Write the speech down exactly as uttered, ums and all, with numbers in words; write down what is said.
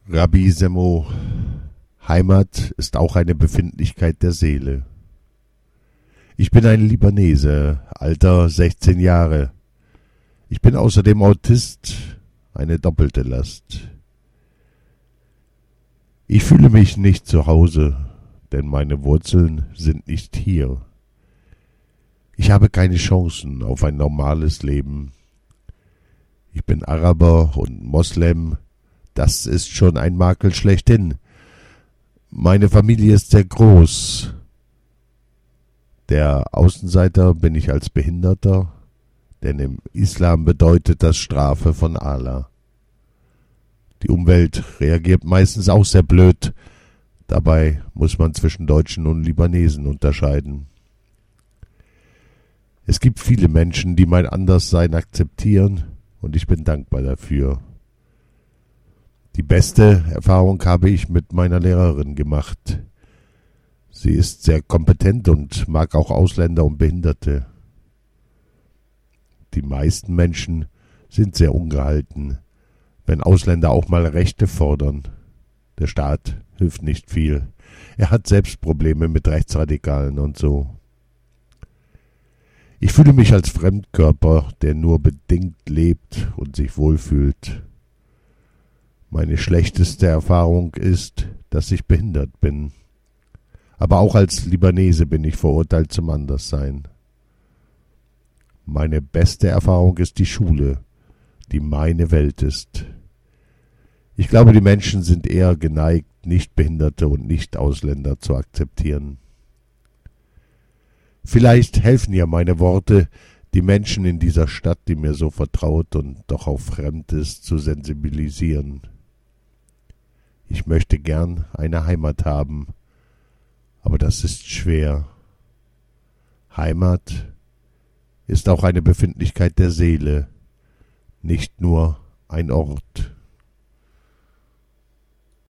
Rabbi Semmo, Heimat ist auch eine Befindlichkeit der Seele. Ich bin ein Libanese, Alter sechzehn Jahre. Ich bin außerdem Autist, eine doppelte Last. Ich fühle mich nicht zu Hause, denn meine Wurzeln sind nicht hier. Ich habe keine Chancen auf ein normales Leben. Ich bin Araber und Moslem, das ist schon ein Makel schlechthin. Meine Familie ist sehr groß. Der Außenseiter bin ich als Behinderter, denn im Islam bedeutet das Strafe von Allah. Die Umwelt reagiert meistens auch sehr blöd. Dabei muss man zwischen Deutschen und Libanesen unterscheiden. Es gibt viele Menschen, die mein Anderssein akzeptieren, und ich bin dankbar dafür. Die beste Erfahrung habe ich mit meiner Lehrerin gemacht. Sie ist sehr kompetent und mag auch Ausländer und Behinderte. Die meisten Menschen sind sehr ungehalten, wenn Ausländer auch mal Rechte fordern. Der Staat hilft nicht viel. Er hat selbst Probleme mit Rechtsradikalen und so. Ich fühle mich als Fremdkörper, der nur bedingt lebt und sich wohlfühlt. Meine schlechteste Erfahrung ist, dass ich behindert bin. Aber auch als Libanese bin ich verurteilt zum Anderssein. Meine beste Erfahrung ist die Schule, die meine Welt ist. Ich glaube, die Menschen sind eher geneigt, Nichtbehinderte und Nicht-Ausländer zu akzeptieren. Vielleicht helfen ja meine Worte, die Menschen in dieser Stadt, die mir so vertraut und doch auch fremd ist, zu sensibilisieren. Ich möchte gern eine Heimat haben, aber das ist schwer. Heimat ist auch eine Befindlichkeit der Seele, nicht nur ein Ort.